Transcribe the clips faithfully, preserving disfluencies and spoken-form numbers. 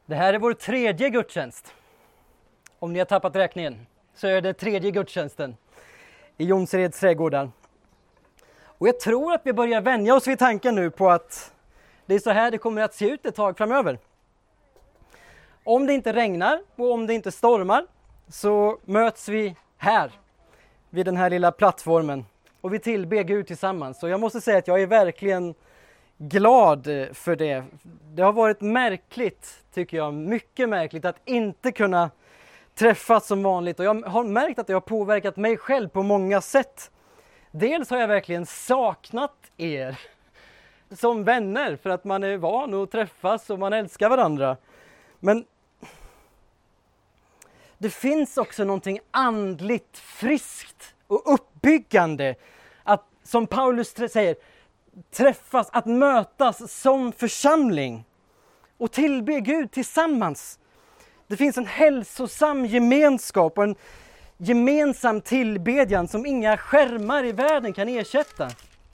Det här är vår tredje gudstjänst. Om ni har tappat räkningen så är det tredje gudstjänsten i Jonsereds trädgårdar. Och jag tror att vi börjar vänja oss vid tanken nu på att det är så här det kommer att se ut ett tag framöver. Om det inte regnar och om det inte stormar så möts vi här vid den här lilla plattformen och vi tillber Gud tillsammans. Och jag måste säga att jag är verkligen glad för det. Det har varit märkligt, tycker jag, mycket märkligt att inte kunna träffas som vanligt. Och jag har märkt att det har påverkat mig själv på många sätt. Dels har jag verkligen saknat er som vänner för att man är van att träffas och man älskar varandra. Men det finns också någonting andligt friskt och uppbyggande att, som Paulus säger, träffas, att mötas som församling och tillbe Gud tillsammans. Det finns en hälsosam gemenskap och en gemensam tillbedjan som inga skärmar i världen kan ersätta.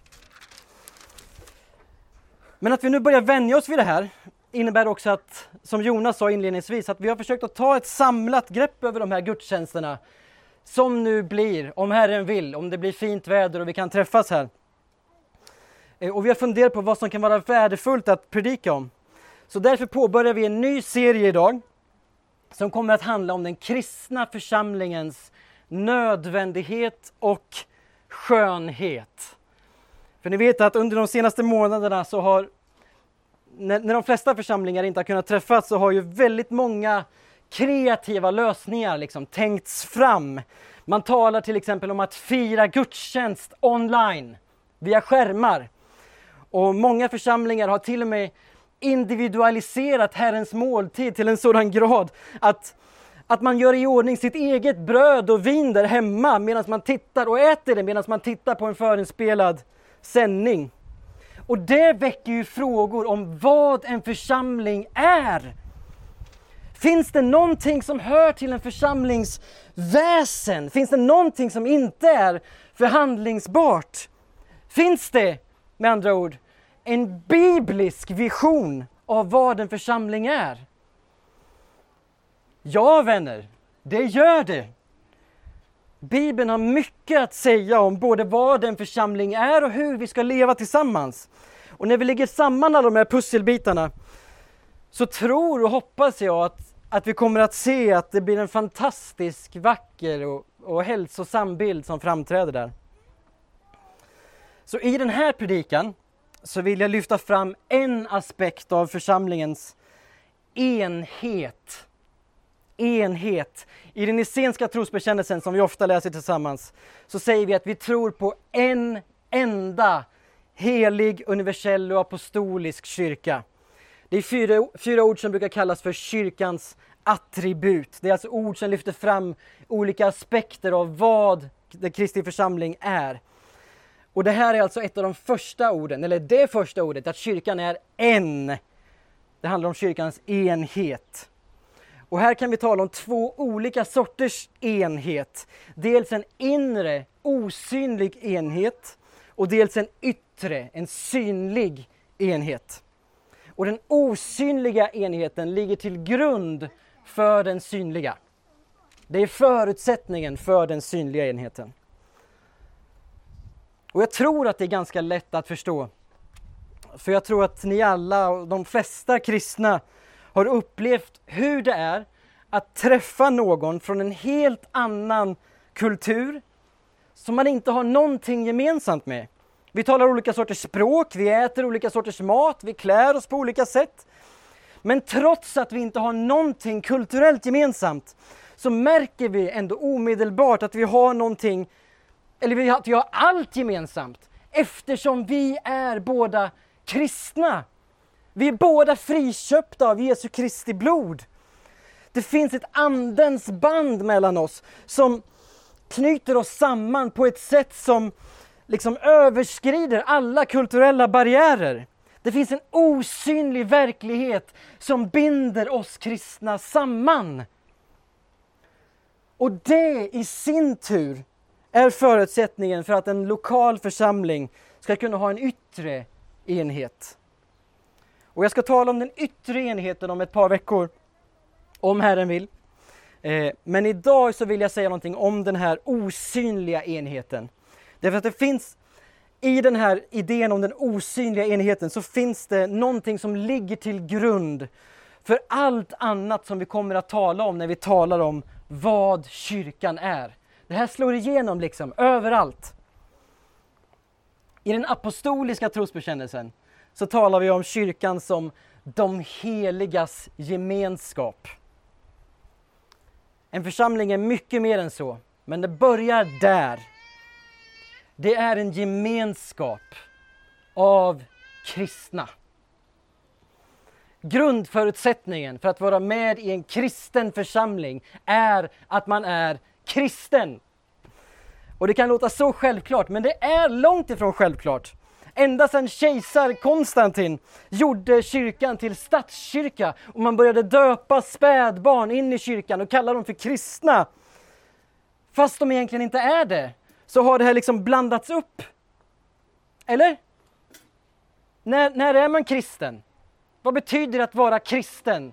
Men att vi nu börjar vänja oss vid det här innebär också att, som Jonas sa inledningsvis, att vi har försökt att ta ett samlat grepp över de här gudstjänsterna som nu blir, om Herren vill, om det blir fint väder och vi kan träffas här. Och vi har funderat på vad som kan vara värdefullt att predika om. Så därför påbörjar vi en ny serie idag som kommer att handla om den kristna församlingens nödvändighet och skönhet. För ni vet att under de senaste månaderna så har, när, när de flesta församlingar inte har kunnat träffas, så har ju väldigt många kreativa lösningar liksom tänkts fram. Man talar till exempel om att fira gudstjänst online via skärmar. Och många församlingar har till och med individualiserat Herrens måltid till en sådan grad att, att man gör i ordning sitt eget bröd och vin där hemma medan man tittar och äter det medan man tittar på en förinspelad sändning. Och det väcker ju frågor om vad en församling är. Finns det någonting som hör till en församlings väsen? Finns det någonting som inte är förhandlingsbart? Finns det, med andra ord, en biblisk vision av vad en församling är? Ja, vänner, det gör det. Bibeln har mycket att säga om både vad en församling är och hur vi ska leva tillsammans. Och när vi lägger samman alla de här pusselbitarna så tror och hoppas jag att, att vi kommer att se att det blir en fantastisk, vacker och, och hälsosam bild som framträder där. Så i den här predikan så vill jag lyfta fram en aspekt av församlingens enhet. Enhet. I den nicénska trosbekännelsen som vi ofta läser tillsammans så säger vi att vi tror på en enda helig, universell och apostolisk kyrka. Det är fyra, fyra ord som brukar kallas för kyrkans attribut. Det är alltså ord som lyfter fram olika aspekter av vad den kristna församling är. Och det här är alltså ett av de första orden, eller det första ordet, att kyrkan är en. Det handlar om kyrkans enhet. Och här kan vi tala om två olika sorters enhet. Dels en inre, osynlig enhet och dels en yttre, en synlig enhet. Och den osynliga enheten ligger till grund för den synliga. Det är förutsättningen för den synliga enheten. Och jag tror att det är ganska lätt att förstå. För jag tror att ni alla och de flesta kristna har upplevt hur det är att träffa någon från en helt annan kultur som man inte har någonting gemensamt med. Vi talar olika sorters språk, vi äter olika sorters mat, vi klär oss på olika sätt. Men trots att vi inte har någonting kulturellt gemensamt så märker vi ändå omedelbart att vi har någonting, eller att vi har allt gemensamt, eftersom vi är båda kristna. Vi är båda friköpta av Jesu Kristi blod. Det finns ett andens band mellan oss som knyter oss samman på ett sätt som liksom överskrider alla kulturella barriärer. Det finns en osynlig verklighet som binder oss kristna samman. Och det i sin tur är förutsättningen för att en lokal församling ska kunna ha en yttre enhet. Och jag ska tala om den yttre enheten om ett par veckor. om Herren vill. Eh, men idag så vill jag säga någonting om den här osynliga enheten. Därför att det finns i den här idén om den osynliga enheten så finns det någonting som ligger till grund för allt annat som vi kommer att tala om när vi talar om vad kyrkan är. Det här slår igenom liksom överallt. I den apostoliska trosbekännelsen så talar vi om kyrkan som de heligas gemenskap. En församling är mycket mer än så, men det börjar där. Det är en gemenskap av kristna. Grundförutsättningen för att vara med i en kristen församling är att man är kristen. Och det kan låta så självklart, men det är långt ifrån självklart. Ända sedan kejsar Konstantin gjorde kyrkan till statskyrka och man började döpa spädbarn in i kyrkan och kalla dem för kristna, fast de egentligen inte är det, så har det här liksom blandats upp. Eller? När, när är man kristen? Vad betyder det att vara kristen?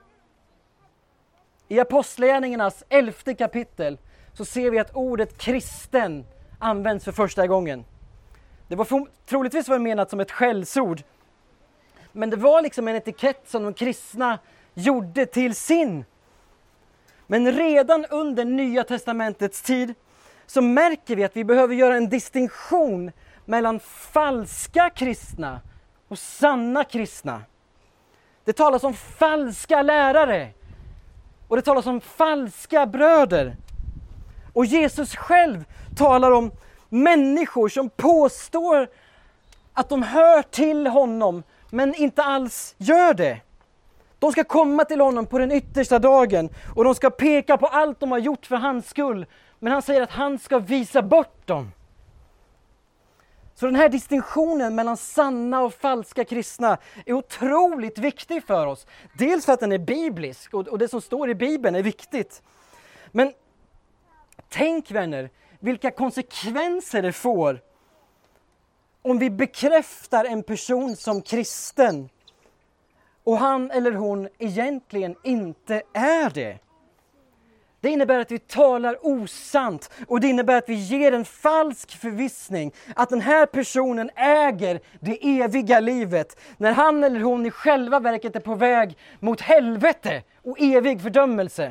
I Apostlagärningarnas elfte kapitel så ser vi att ordet kristen används för första gången. Det var troligtvis var menat som ett skällsord. Men det var liksom en etikett som de kristna gjorde till sin. Men redan under Nya testamentets tid så märker vi att vi behöver göra en distinktion mellan falska kristna och sanna kristna. Det talas om falska lärare och det talas om falska bröder. Och Jesus själv talar om människor som påstår att de hör till honom men inte alls gör det. De ska komma till honom på den yttersta dagen och de ska peka på allt de har gjort för hans skull. Men han säger att han ska visa bort dem. Så den här distinktionen mellan sanna och falska kristna är otroligt viktig för oss. Dels för att den är biblisk och det som står i Bibeln är viktigt. Men tänk vänner, vilka konsekvenser det får om vi bekräftar en person som kristen och han eller hon egentligen inte är det. Det innebär att vi talar osant och det innebär att vi ger en falsk förvissning att den här personen äger det eviga livet när han eller hon i själva verket är på väg mot helvete och evig fördömelse.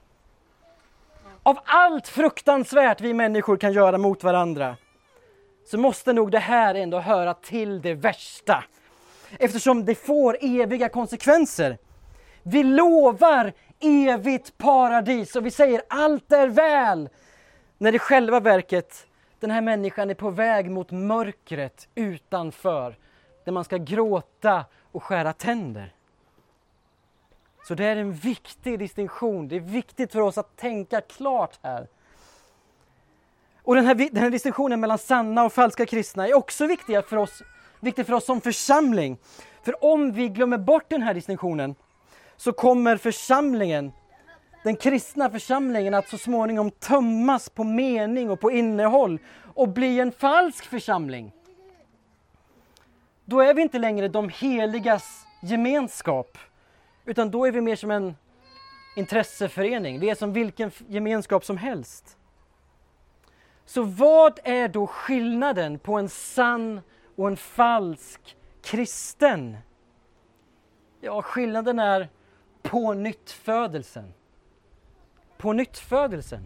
Av allt fruktansvärt vi människor kan göra mot varandra så måste nog det här ändå höra till det värsta. Eftersom det får eviga konsekvenser. Vi lovar evigt paradis och vi säger allt är väl. När i själva verket den här människan är på väg mot mörkret utanför. Där man ska gråta och skära tänder. Så det är en viktig distinktion. Det är viktigt för oss att tänka klart här. Och den här, den här distinktionen mellan sanna och falska kristna är också viktig för oss, viktig för oss som församling. För om vi glömmer bort den här distinktionen så kommer församlingen, den kristna församlingen, att så småningom tömmas på mening och på innehåll och bli en falsk församling. Då är vi inte längre de heligas gemenskap. Utan då är vi mer som en intresseförening. Vi är som vilken gemenskap som helst. Så vad är då skillnaden på en sann och en falsk kristen? Ja, skillnaden är på nyttfödelsen. På nyttfödelsen.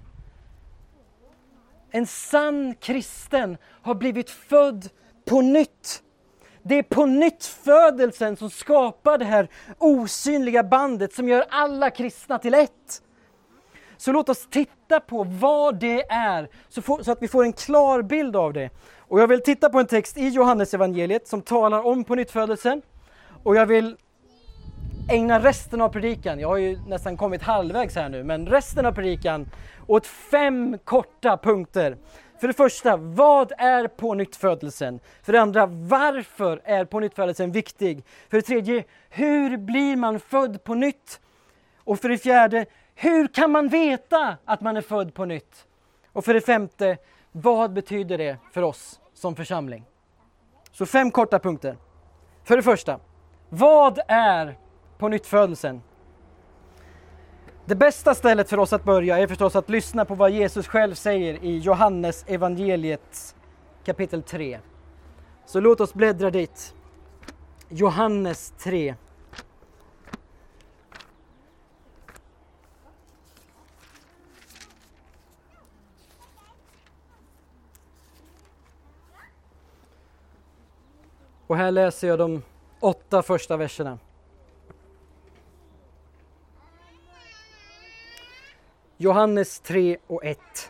En sann kristen har blivit född på nytt. Det är på nyttfödelsen som skapar det här osynliga bandet som gör alla kristna till ett. Så låt oss titta på vad det är så, får, så att vi får en klar bild av det. Och jag vill titta på en text i Johannes evangeliet som talar om på nyttfödelsen. Och jag vill ägna resten av predikan, jag har ju nästan kommit halvvägs här nu, men resten av predikan åt fem korta punkter. För det första, vad är pånyttfödelsen? För det andra, varför är pånyttfödelsen viktig? För det tredje, hur blir man född på nytt? Och för det fjärde, hur kan man veta att man är född på nytt? Och för det femte, vad betyder det för oss som församling? Så fem korta punkter. För det första, vad är pånyttfödelsen? Det bästa stället för oss att börja är förstås att lyssna på vad Jesus själv säger i Johannes evangeliet kapitel tre. Så låt oss bläddra dit. Johannes tre. Och här läser jag de åtta första verserna. Johannes tre och ett.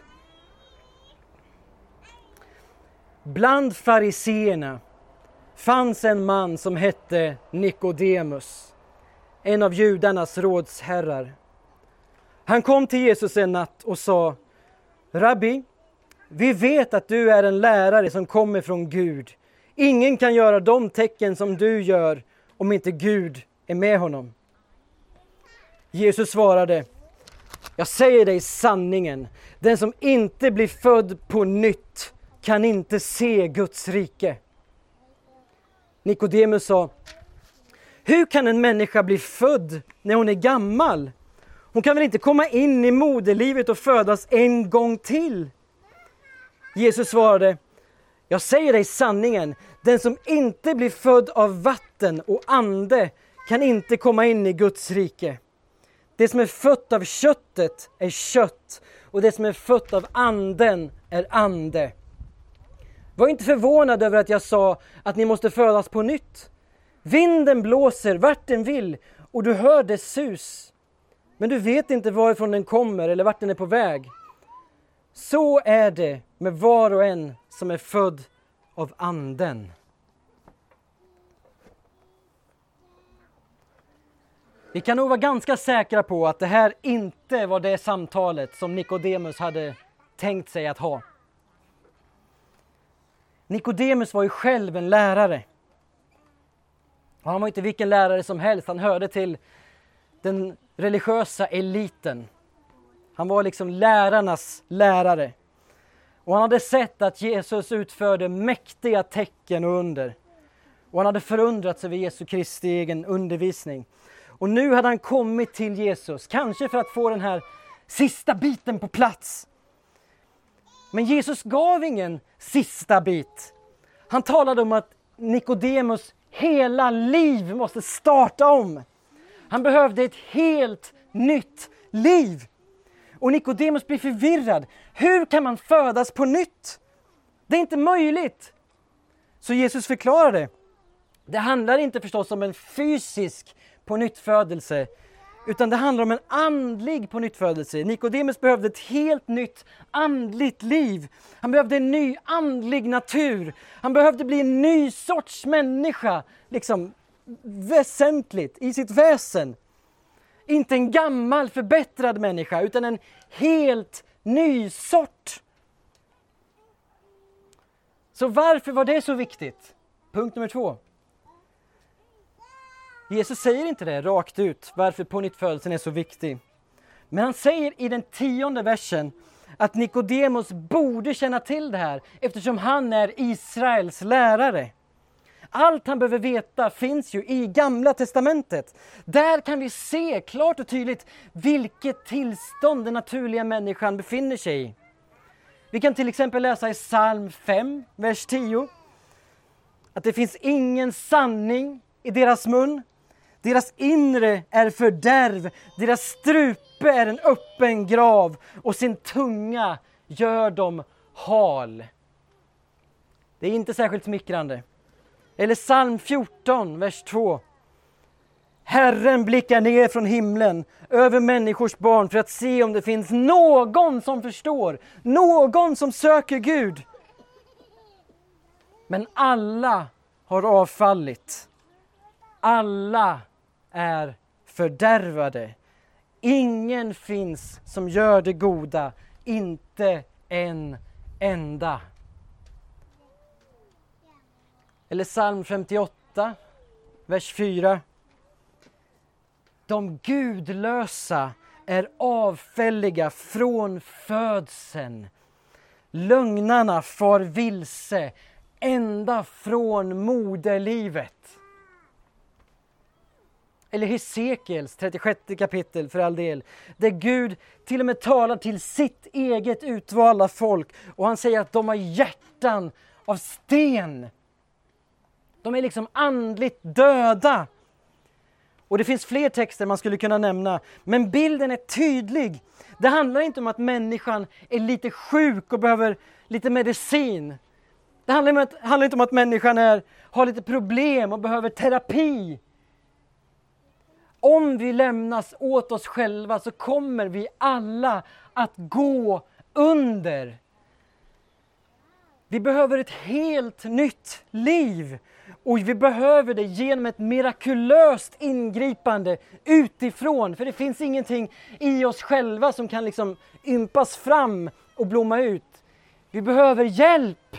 Bland fariseerna fanns en man som hette Nikodemus, en av judarnas rådsherrar. Han kom till Jesus en natt och sa: Rabbi, vi vet att du är en lärare som kommer från Gud. Ingen kan göra de tecken som du gör om inte Gud är med honom. Jesus svarade: jag säger dig sanningen, den som inte blir född på nytt kan inte se Guds rike. Nikodemus sa: hur kan en människa bli född när hon är gammal? Hon kan väl inte komma in i moderlivet och födas en gång till? Jesus svarade: jag säger dig sanningen, den som inte blir född av vatten och ande kan inte komma in i Guds rike. Det som är fött av köttet är kött, och det som är fött av anden är ande. Var inte förvånad över att jag sa att ni måste födas på nytt. Vinden blåser vart den vill och du hör dess sus. Men du vet inte varifrån den kommer eller vart den är på väg. Så är det med var och en som är född av anden. Vi kan nog vara ganska säkra på att det här inte var det samtalet som Nikodemus hade tänkt sig att ha. Nikodemus var ju själv en lärare. Och han var inte vilken lärare som helst, han hörde till den religiösa eliten. Han var liksom lärarnas lärare. Och han hade sett att Jesus utförde mäktiga tecken och under. Och han hade förundrats över Jesu Kristi egen undervisning. Och nu hade han kommit till Jesus, kanske för att få den här sista biten på plats. Men Jesus gav ingen sista bit. Han talade om att Nikodemus hela liv måste starta om. Han behövde ett helt nytt liv. Och Nikodemus blir förvirrad. Hur kan man födas på nytt? Det är inte möjligt. Så Jesus förklarade. Det handlar inte förstås om en fysisk pånyttfödelse, utan det handlar om en andlig pånyttfödelse. Nikodemus behövde ett helt nytt andligt liv. Han behövde en ny andlig natur. Han behövde bli en ny sorts människa, liksom väsentligt i sitt väsen. Inte en gammal förbättrad människa, utan en helt ny sort. Så varför var det så viktigt? Punkt nummer två. Jesus säger inte det rakt ut, varför pånyttfödelsen är så viktig. Men han säger i den tionde versen att Nikodemus borde känna till det här, eftersom han är Israels lärare. Allt han behöver veta finns ju i Gamla testamentet. Där kan vi se klart och tydligt vilket tillstånd den naturliga människan befinner sig i. Vi kan till exempel läsa i psalm fem, vers tio. Att det finns ingen sanning i deras mun. Deras inre är fördärv, deras strupe är en öppen grav och sin tunga gör dem hal. Det är inte särskilt smickrande. Eller psalm fjorton, vers två. Herren blickar ner från himlen över människors barn för att se om det finns någon som förstår, någon som söker Gud. Men alla har avfallit. Alla är fördärvade. Ingen finns som gör det goda, inte en enda. Eller psalm femtioåtta, vers fyra. De gudlösa är avfälliga från födseln. Lögnarna far vilse ända från moderlivet. Eller Hesekiels trettiosjätte kapitel för all del. Där Gud till och med talar till sitt eget utvalda folk. Och han säger att de har hjärtan av sten. De är liksom andligt döda. Och det finns fler texter man skulle kunna nämna. Men bilden är tydlig. Det handlar inte om att människan är lite sjuk och behöver lite medicin. Det handlar, om att, handlar inte om att människan är, har lite problem och behöver terapi. Om vi lämnas åt oss själva så kommer vi alla att gå under. Vi behöver ett helt nytt liv. Och vi behöver det genom ett mirakulöst ingripande utifrån. För det finns ingenting i oss själva som kan liksom ympas fram och blomma ut. Vi behöver hjälp.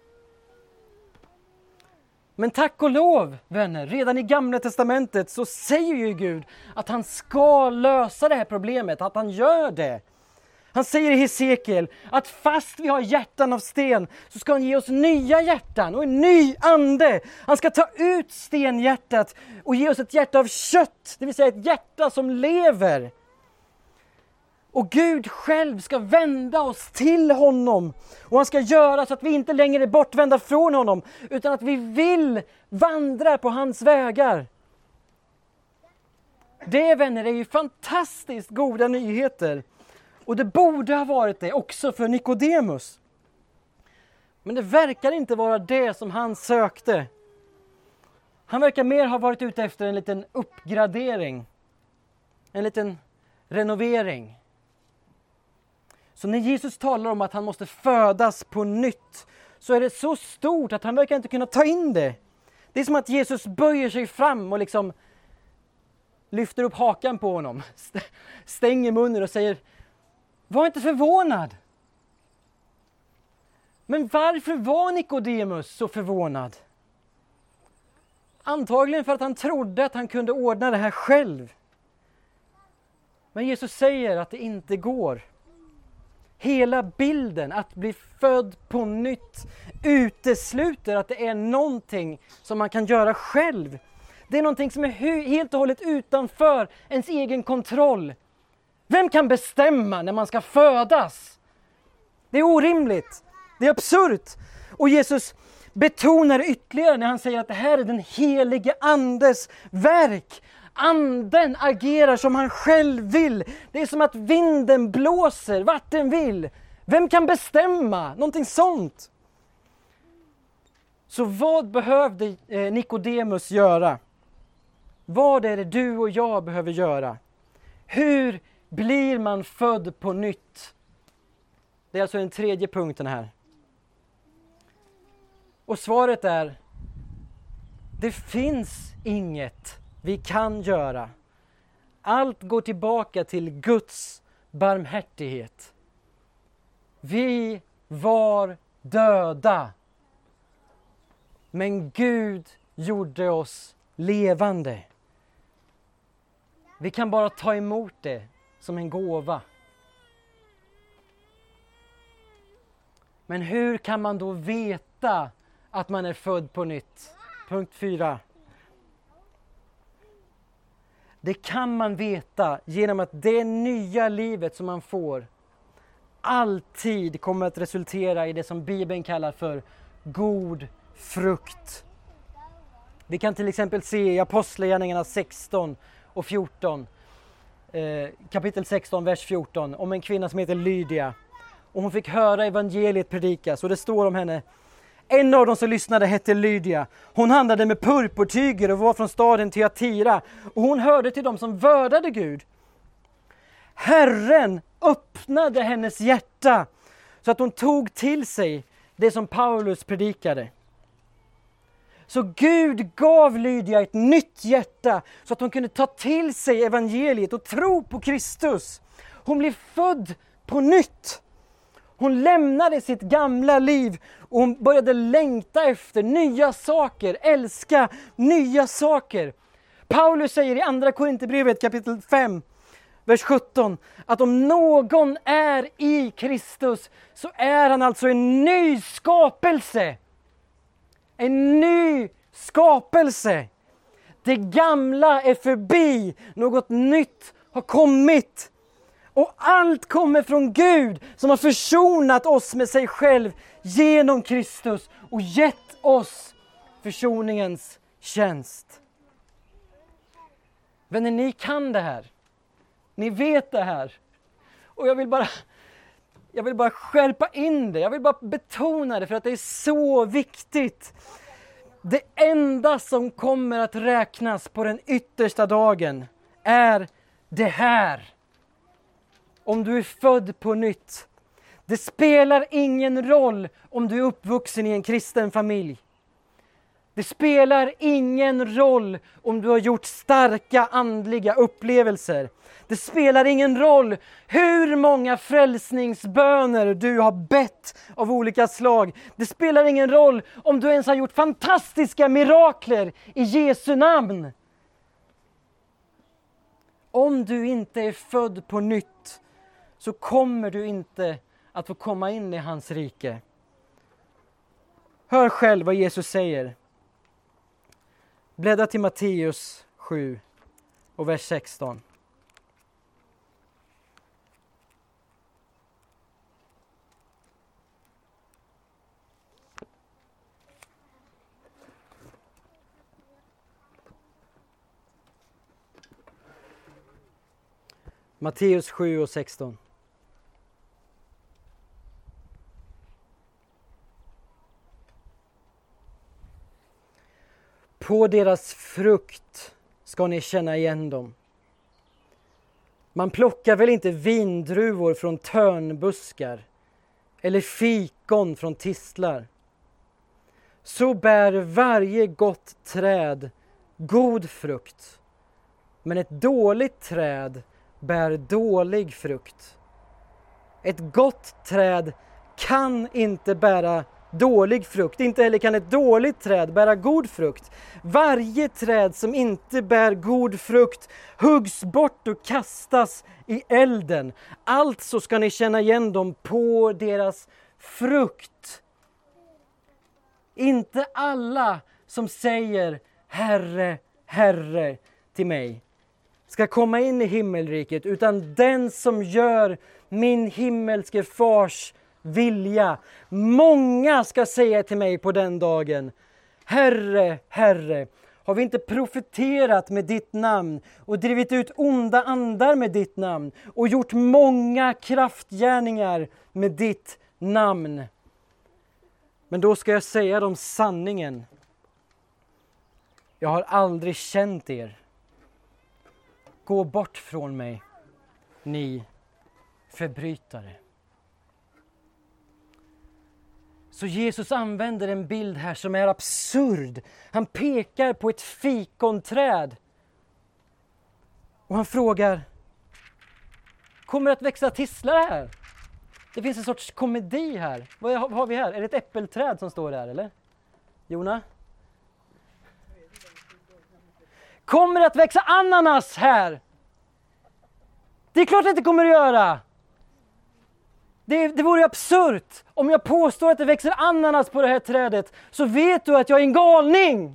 Men tack och lov, vänner, redan i Gamla testamentet så säger ju Gud att han ska lösa det här problemet, att han gör det. Han säger i Hesekiel att fast vi har hjärtan av sten så ska han ge oss nya hjärtan och en ny ande. Han ska ta ut stenhjärtat och ge oss ett hjärta av kött, det vill säga ett hjärta som lever. Och Gud själv ska vända oss till honom. Och han ska göra så att vi inte längre är bortvända från honom, utan att vi vill vandra på hans vägar. Det, vänner, är ju fantastiskt goda nyheter. Och det borde ha varit det också för Nikodemus. Men det verkar inte vara det som han sökte. Han verkar mer ha varit ute efter en liten uppgradering. En liten renovering. Så när Jesus talar om att han måste födas på nytt så är det så stort att han verkar inte kunna ta in det. Det är som att Jesus böjer sig fram och liksom lyfter upp hakan på honom. Stänger munnen och säger: var inte förvånad. Men varför var Nikodemus så förvånad? Antagligen för att han trodde att han kunde ordna det här själv. Men Jesus säger att det inte går. Hela bilden att bli född på nytt utesluter att det är någonting som man kan göra själv. Det är någonting som är helt och hållet utanför ens egen kontroll. Vem kan bestämma när man ska födas? Det är orimligt. Det är absurt. Och Jesus betonar ytterligare när han säger att det här är den helige andes verk. Anden agerar som han själv vill. Det är som att vinden blåser vart den vill. Vem kan bestämma? Någonting sånt. Så vad behövde Nikodemus göra? Vad är det du och jag behöver göra? Hur blir man född på nytt? Det är alltså den tredje punkten här. Och svaret är: det finns inget vi kan göra. Allt går tillbaka till Guds barmhärtighet. Vi var döda, men Gud gjorde oss levande. Vi kan bara ta emot det som en gåva. Men hur kan man då veta att man är född på nytt? Punkt fyra. Det kan man veta genom att det nya livet som man får alltid kommer att resultera i det som Bibeln kallar för god frukt. Vi kan till exempel se i Apostlagärningarna sexton och fjorton, eh, kapitel sexton, vers fjorton, om en kvinna som heter Lydia. Och hon fick höra evangeliet predikas, och det står om henne: en av dem som lyssnade hette Lydia. Hon handlade med purpurtyger och var från staden Thyatira. Och hon hörde till dem som vördade Gud. Herren öppnade hennes hjärta så att hon tog till sig det som Paulus predikade. Så Gud gav Lydia ett nytt hjärta så att hon kunde ta till sig evangeliet och tro på Kristus. Hon blev född på nytt. Hon lämnade sitt gamla liv och hon började längta efter nya saker, älska nya saker. Paulus säger i andra Korinthierbrevet kapitel fem, vers sjutton, att om någon är i Kristus så är han alltså en ny skapelse. En ny skapelse. Det gamla är förbi, något nytt har kommit. Och allt kommer från Gud som har försonat oss med sig själv genom Kristus och gett oss försoningens tjänst. Vänner, ni kan det här. Ni vet det här. Och jag vill bara, jag vill bara skärpa in det. Jag vill bara betona det för att det är så viktigt. Det enda som kommer att räknas på den yttersta dagen är det här. Om du är född på nytt. Det spelar ingen roll om du är uppvuxen i en kristen familj. Det spelar ingen roll om du har gjort starka andliga upplevelser. Det spelar ingen roll hur många frälsningsböner du har bett av olika slag. Det spelar ingen roll om du ens har gjort fantastiska mirakler i Jesu namn. Om du inte är född på nytt så kommer du inte att få komma in i hans rike. Hör själv vad Jesus säger. Bläddra till Matteus sju och vers sexton. Matteus sju och sexton. På deras frukt ska ni känna igen dem. Man plockar väl inte vindruvor från törnbuskar eller fikon från tistlar. Så bär varje gott träd god frukt, men ett dåligt träd bär dålig frukt. Ett gott träd kan inte bära dålig frukt. Inte heller kan ett dåligt träd bära god frukt. Varje träd som inte bär god frukt huggs bort och kastas i elden. Alltså ska ni känna igen dem på deras frukt. Inte alla som säger Herre, Herre till mig ska komma in i himmelriket, utan den som gör min himmelske fars vilja. Många ska säga till mig på den dagen: Herre, Herre, har vi inte profeterat med ditt namn och drivit ut onda andar med ditt namn och gjort många kraftgärningar med ditt namn? Men då ska jag säga dem sanningen. Jag har aldrig känt er. Gå bort från mig, ni förbrytare. Så Jesus använder en bild här som är absurd. Han pekar på ett fikonträd. Och han frågar: kommer det att växa tistlar här? Det finns en sorts komedi här. Vad har vi här? Är det ett äppelträd som står där, eller? Jona? Kommer det att växa ananas här? Det är klart att det kommer att göra. Det, det vore absurt om jag påstår att det växer ananas på det här trädet. Så vet du att jag är en galning.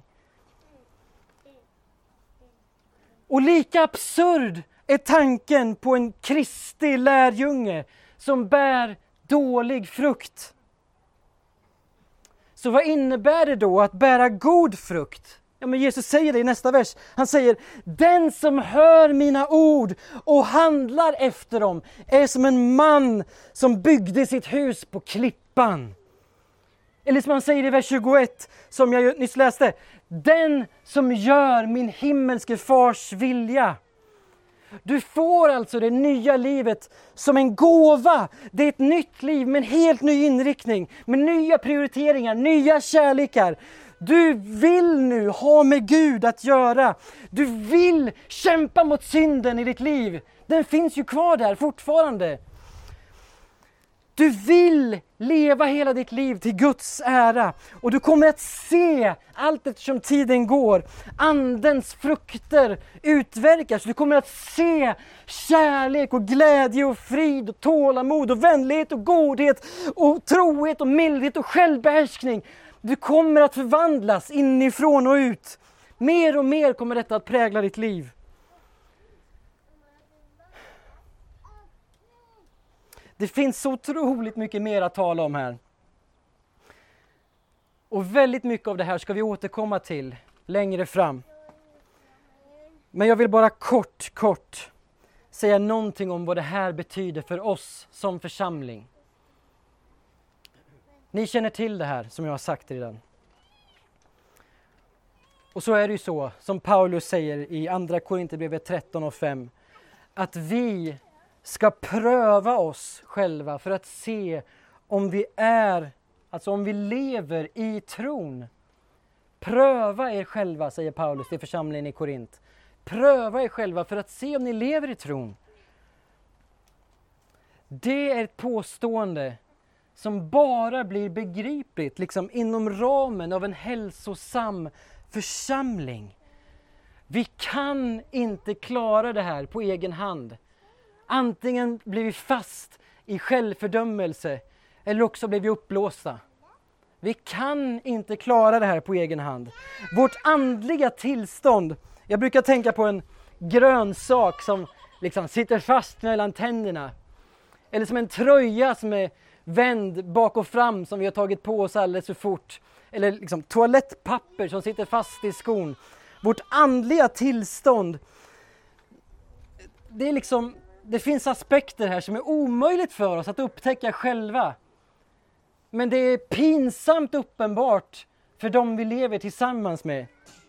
Och lika absurd är tanken på en Kristi lärjunge som bär dålig frukt. Så vad innebär det då att bära god frukt? Ja, men Jesus säger det i nästa vers. Han säger: den som hör mina ord och handlar efter dem är som en man som byggde sitt hus på klippan. Eller som han säger i vers tjugoett, som jag nyss läste: den som gör min himmelske fars vilja. Du får alltså det nya livet som en gåva. Det är ett nytt liv med en helt ny inriktning, med nya prioriteringar, nya kärlekar. Du vill nu ha med Gud att göra. Du vill kämpa mot synden i ditt liv. Den finns ju kvar där fortfarande. Du vill leva hela ditt liv till Guds ära. Och du kommer att se, allt eftersom tiden går, andens frukter utverkas. Du kommer att se kärlek och glädje och frid och tålamod och vänlighet och godhet och trohet och mildhet och självbehärskning. Du kommer att förvandlas inifrån och ut Mer och mer kommer detta att prägla ditt liv. Det finns så otroligt mycket mer att tala om här. Och väldigt mycket av det här ska vi återkomma till längre fram. Men jag vill bara kort, kort säga någonting om vad det här betyder för oss som församling. Ni känner till det här som jag har sagt redan. Och så är det ju så, som Paulus säger i andra Korinthierbrevet tretton och fem, att vi ska pröva oss själva för att se om vi är, alltså om vi lever i tron. Pröva er själva, säger Paulus till församlingen i Korint. Pröva er själva för att se om ni lever i tron. Det är ett påstående som bara blir begripligt liksom inom ramen av en hälsosam församling. Vi kan inte klara det här på egen hand. Antingen blir vi fast i självfördömelse eller också blir vi uppblåsta. Vi kan inte klara det här på egen hand. Vårt andliga tillstånd, jag brukar tänka på en grönsak som liksom sitter fast mellan tänderna. Eller som en tröja som är vänd bak och fram som vi har tagit på oss alldeles för fort. Eller liksom toalettpapper som sitter fast i skon. Vårt andliga tillstånd, det är liksom, det finns aspekter här som är omöjligt för oss att upptäcka själva. Men det är pinsamt uppenbart för dem vi lever tillsammans med.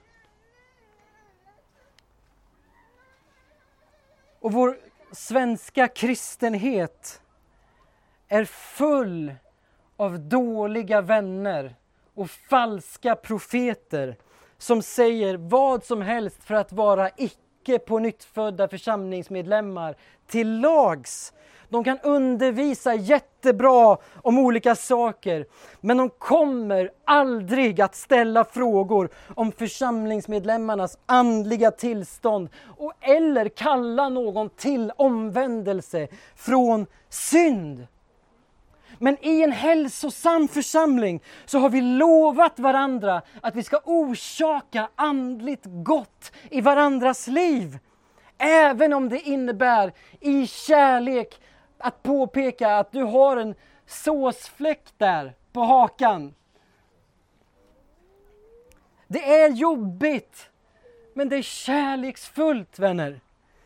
Och vår svenska kristenhet är full av dåliga vänner och falska profeter som säger vad som helst för att vara icke på nyttfödda församlingsmedlemmar till lags. De kan undervisa jättebra om olika saker, men de kommer aldrig att ställa frågor om församlingsmedlemmarnas andliga tillstånd och eller kalla någon till omvändelse från synd. Men i en hälsosam församling så har vi lovat varandra att vi ska orsaka andligt gott i varandras liv. Även om det innebär i kärlek att påpeka att du har en såsfläck där på hakan. Det är jobbigt, men det är kärleksfullt, vänner.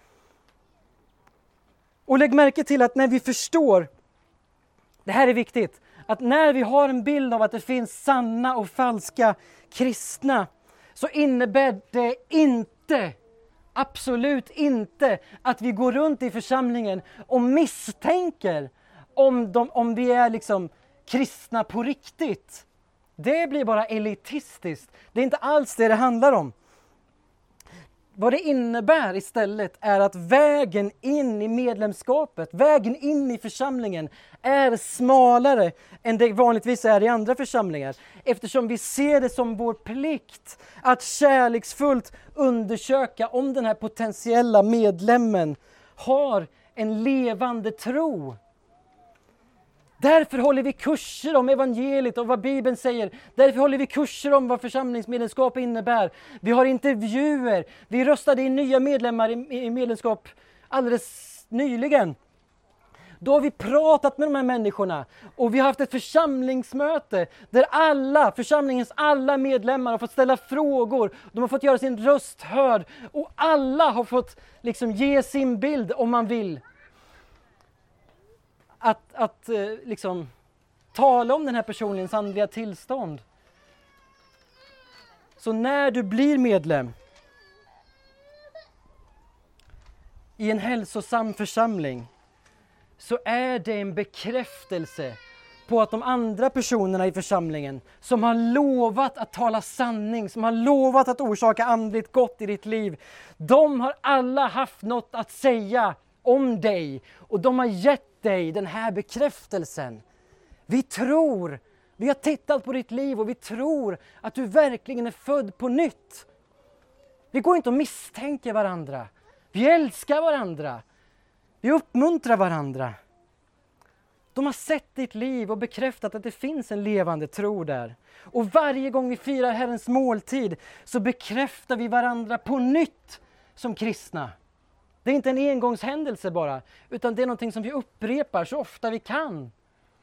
Och lägg märke till att när vi förstår, det här är viktigt, att när vi har en bild av att det finns sanna och falska kristna så innebär det inte, absolut inte, att vi går runt i församlingen och misstänker om, de, om vi är liksom kristna på riktigt. Det blir bara elitistiskt. Det är inte alls det det handlar om. Vad det innebär istället är att vägen in i medlemskapet, vägen in i församlingen är smalare än det vanligtvis är i andra församlingar. Eftersom vi ser det som vår plikt att kärleksfullt undersöka om den här potentiella medlemmen har en levande tro. Därför håller vi kurser om evangeliet och vad Bibeln säger. Därför håller vi kurser om vad församlingsmedlemskap innebär. Vi har intervjuer. Vi röstade in nya medlemmar i medlemskap alldeles nyligen. Då har vi pratat med de här människorna och vi har haft ett församlingsmöte där alla, församlingens alla medlemmar har fått ställa frågor. De har fått göra sin röst hörd och alla har fått liksom ge sin bild om man vill. Att, att liksom tala om den här personens andliga tillstånd. Så när du blir medlem i en hälsosam församling så är det en bekräftelse på att de andra personerna i församlingen som har lovat att tala sanning, som har lovat att orsaka andligt gott i ditt liv, de har alla haft något att säga om dig och de har gett dig den här bekräftelsen. Vi tror, vi har tittat på ditt liv och vi tror att du verkligen är född på nytt. Vi går inte och misstänker varandra. Vi älskar varandra. Vi uppmuntrar varandra. De har sett ditt liv och bekräftat att det finns en levande tro där. Och varje gång vi firar Herrens måltid så bekräftar vi varandra på nytt som kristna. Det är inte en engångshändelse bara, utan det är någonting som vi upprepar så ofta vi kan.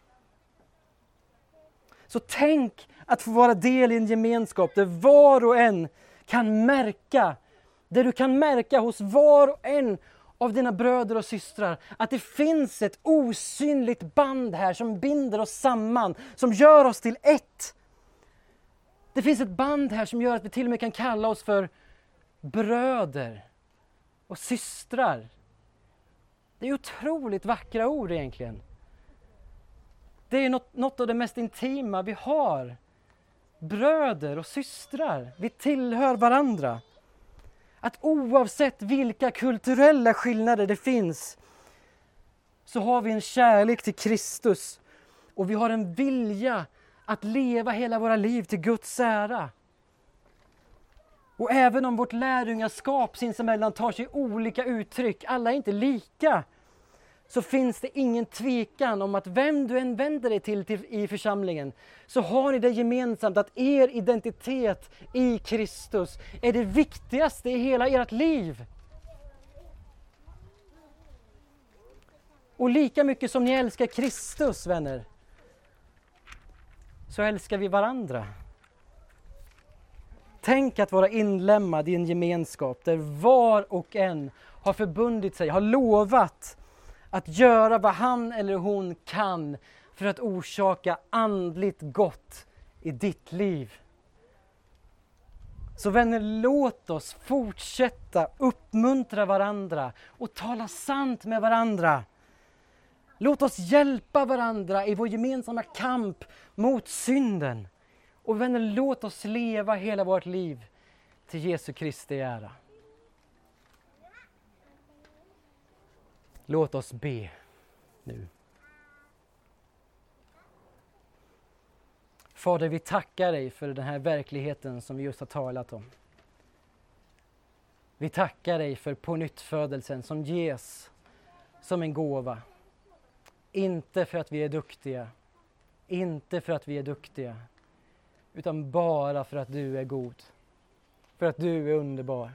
Så tänk att få vara del i en gemenskap där var och en kan märka, där du kan märka hos var och en av dina bröder och systrar att det finns ett osynligt band här som binder oss samman, som gör oss till ett. Det finns ett band här som gör att vi till och med kan kalla oss för bröder och systrar. Det är otroligt vackra ord egentligen. Det är något, något av det mest intima vi har. Bröder och systrar. Vi tillhör varandra. Att oavsett vilka kulturella skillnader det finns så har vi en kärlek till Kristus. Och vi har en vilja att leva hela våra liv till Guds ära. Och även om vårt lärjungaskap sinsemellan tar sig olika uttryck, alla är inte lika, så finns det ingen tvekan om att vem du än vänder dig till, till i församlingen så har ni det gemensamt att er identitet i Kristus är det viktigaste i hela ert liv. Och lika mycket som ni älskar Kristus, vänner, så älskar vi varandra. Tänk att vara inlämmad i en gemenskap där var och en har förbundit sig, har lovat att göra vad han eller hon kan för att orsaka andligt gott i ditt liv. Så vänner, låt oss fortsätta uppmuntra varandra och tala sant med varandra. Låt oss hjälpa varandra i vår gemensamma kamp mot synden. Och vänner, låt oss leva hela vårt liv till Jesu Kristi ära. Låt oss be nu. Fader, vi tackar dig för den här verkligheten som vi just har talat om. Vi tackar dig för pånyttfödelsen som ges som en gåva. Inte för att vi är duktiga, inte för att vi är duktiga, utan bara för att du är god, för att du är underbar.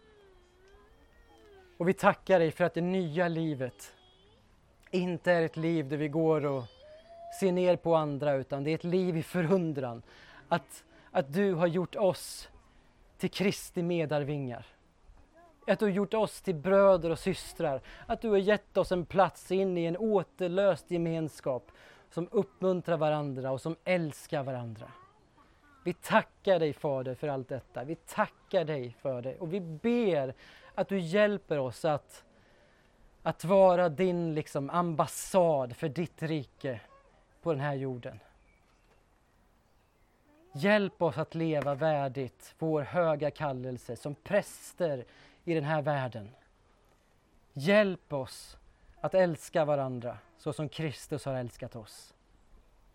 Och vi tackar dig för att det nya livet inte är ett liv där vi går och ser ner på andra, utan det är ett liv i förundran. Att, att du har gjort oss till Kristi medarvingar. Att du har gjort oss till bröder och systrar. Att du har gett oss en plats in i en återlöst gemenskap som uppmuntrar varandra och som älskar varandra. Vi tackar dig, Fader, för allt detta. Vi tackar dig för det och vi ber att du hjälper oss att, att vara din liksom, ambassad för ditt rike på den här jorden. Hjälp oss att leva värdigt vår höga kallelse som präster i den här världen. Hjälp oss att älska varandra så som Kristus har älskat oss.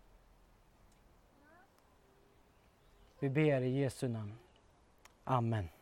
Vi ber i Jesu namn. Amen.